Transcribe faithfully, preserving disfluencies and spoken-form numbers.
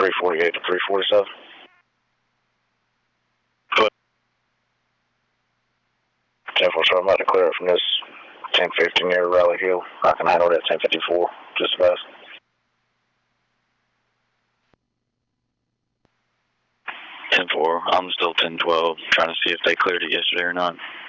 three forty-eight to three forty-seven. ten four, so I'm about to clear it from this ten fifty near Rally Hill. I can handle that ten fifty-four just about. ten four, I'm still ten twelve, trying to see if they cleared it yesterday or not.